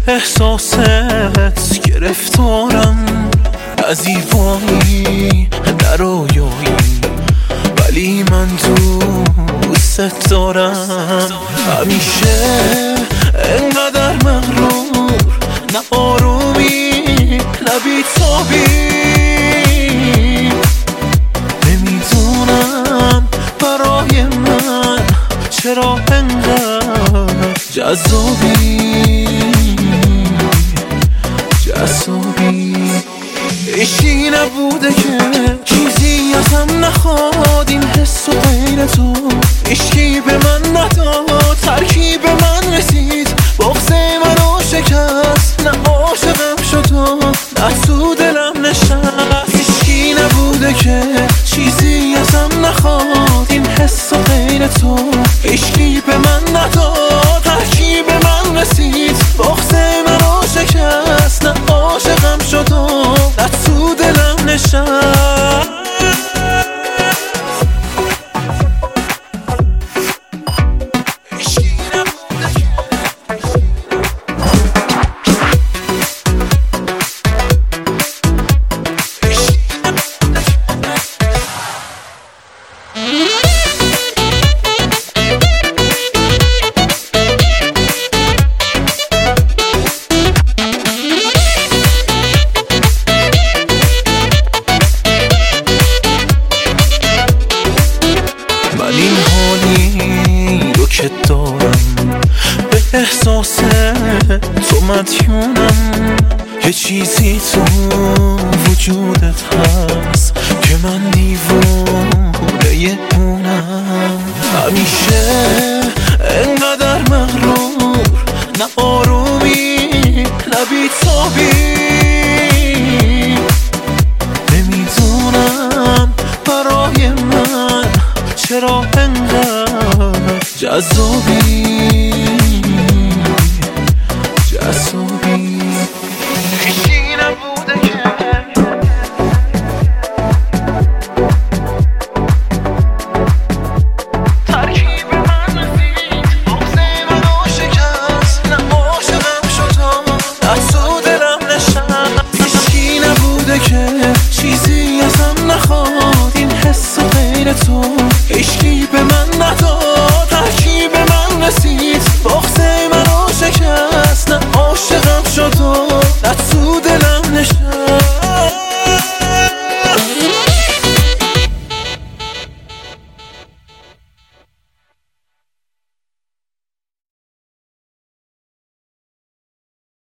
احساست گرفتارم، از ایوانی در رویایی، ولی من دوست دارم. همیشه انقدر مغرور، نه آرومی نه بی‌تابی. نمیدونم برای من چرا انقدر جذابی. عشقی نبوده که چیزی ازم نخواد، این حس و غیر تو عشقی به من نداد، ترکیب من رسید بغض منو شکست. نه عاشقم شد و نه تو دلم نشست. عشقی نبوده که چیزی ازم نخواد، این حس و غیر تو عشقی به من نداد، ترکیب من رسید بغض منو شکست. نه عاشقم شد و نه تو دلم نشست. این حالی رو که دارم، به احساس تو مدیونم. یه چیزی تو وجودت هست که من دیوونه اونم. همیشه انقدر مغرور، نه آرومی نه بی‌تابی. نمیدونم برای من چرا انقدر جذابی.